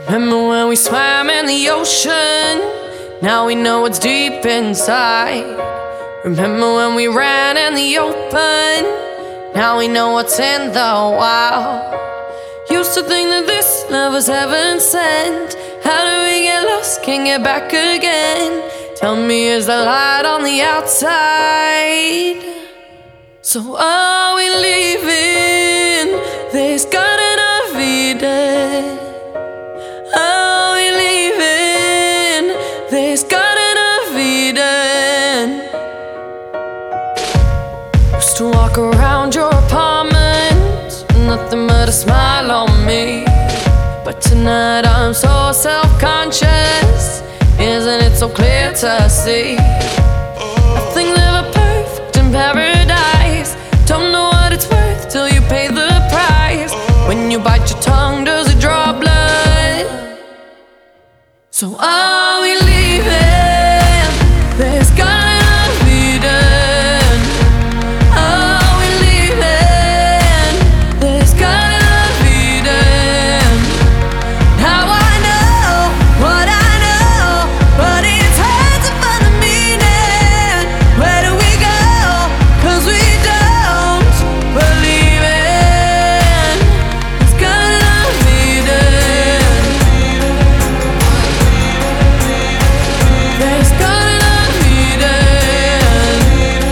Remember when we swam in the ocean? Now we know what's deep inside. Remember when we ran in the open? Now we know what's in the wild. Used to think that this love was heaven sent. How do we get lost, can't get back again? Tell me, is the light on the outside? So are we leaving this Garden of Eden? Are we leaving this Garden of Eden? Used to walk around your apartment, nothing but a smile on me. But tonight I'm so self-conscious, isn't it so clear to see? Nothing's ever perfect in paradise. Don't know what it's worth till you pay the price. When you bite your tongue, does it draw blood? So are we leaving this Garden of Eden? Are we leaving this Garden of Eden? Now I know what I know, but it's hard to find the meaning. Where do we go? 'Cause we don't believe in this Garden of Eden. This Garden of Eden.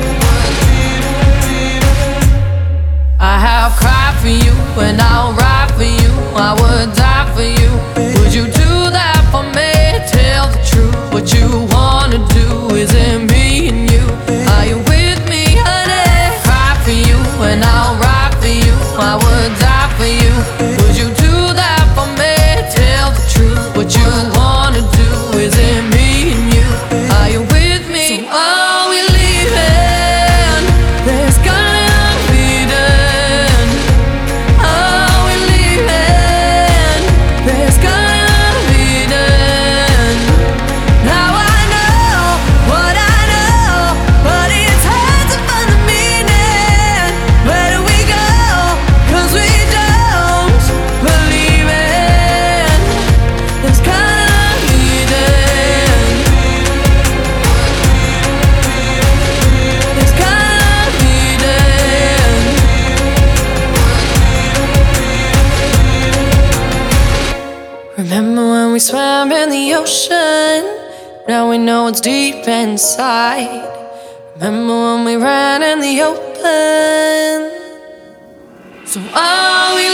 I have cried for you and I'll ride for you. I would die for you. Would you do that for me? Tell the truth. What you wanna do is in me and you. Are you with me, honey? Cry for you and I'll ride for you. I would die for you. Would you do that for me? Tell the truth. What you wanna do is in me and you. Are you with me? So are we leaving this Garden of Eden? Are we leaving this Garden of Eden? Now I know what I know, but it's hard to find the meaning. Where do we go? 'Cause we don't believe in this Garden of Eden. This Garden of Eden. Remember when we swam in the ocean? Now we know what's deep inside. Remember when we ran in the open? So are we